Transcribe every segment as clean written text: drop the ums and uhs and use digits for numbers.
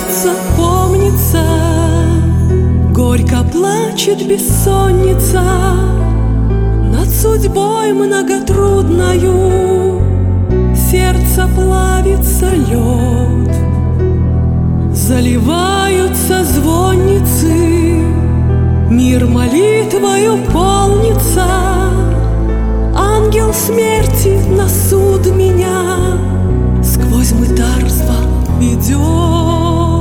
сердце помнится, горько плачет бессонница над судьбой многотрудною. Сердце плавится лед, заливаются звонницы, мир молитвою полнится. Ангел смерти на суд меня сквозь мытарство ведет.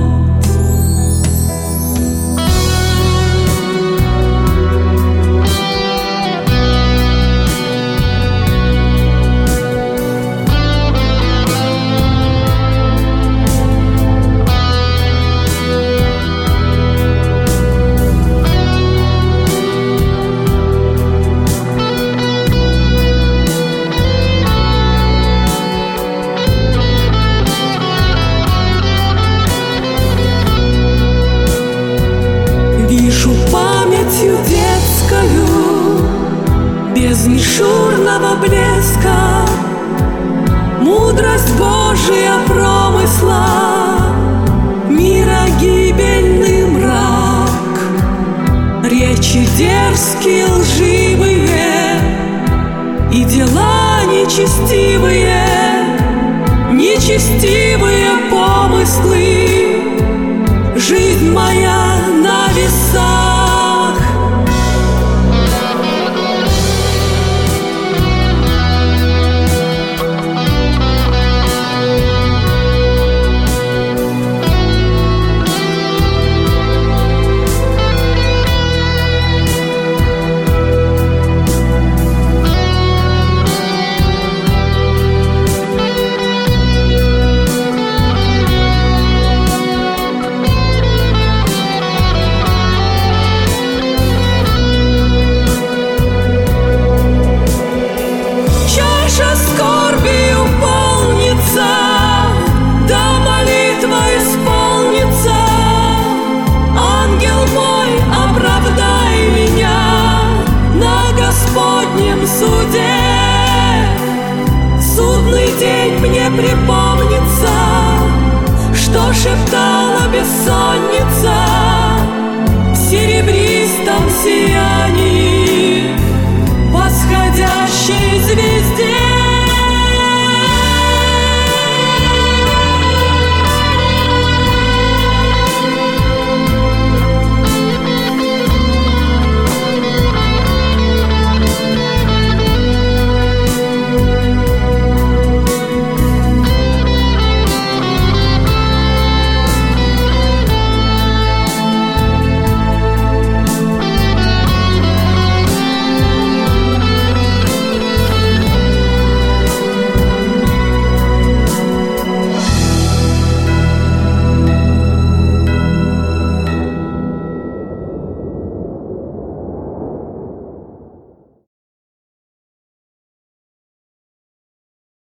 Вижу памятью детскою, без мишурного блеска, мудрость Божия промысла, мира гибельный мрак. Речи дерзкие, лживые, и дела нечестивые, нечестивые помыслы. Жизнь моя на весах. Судный день мне припомнится, что шептала бессонница в серебристом сиянии.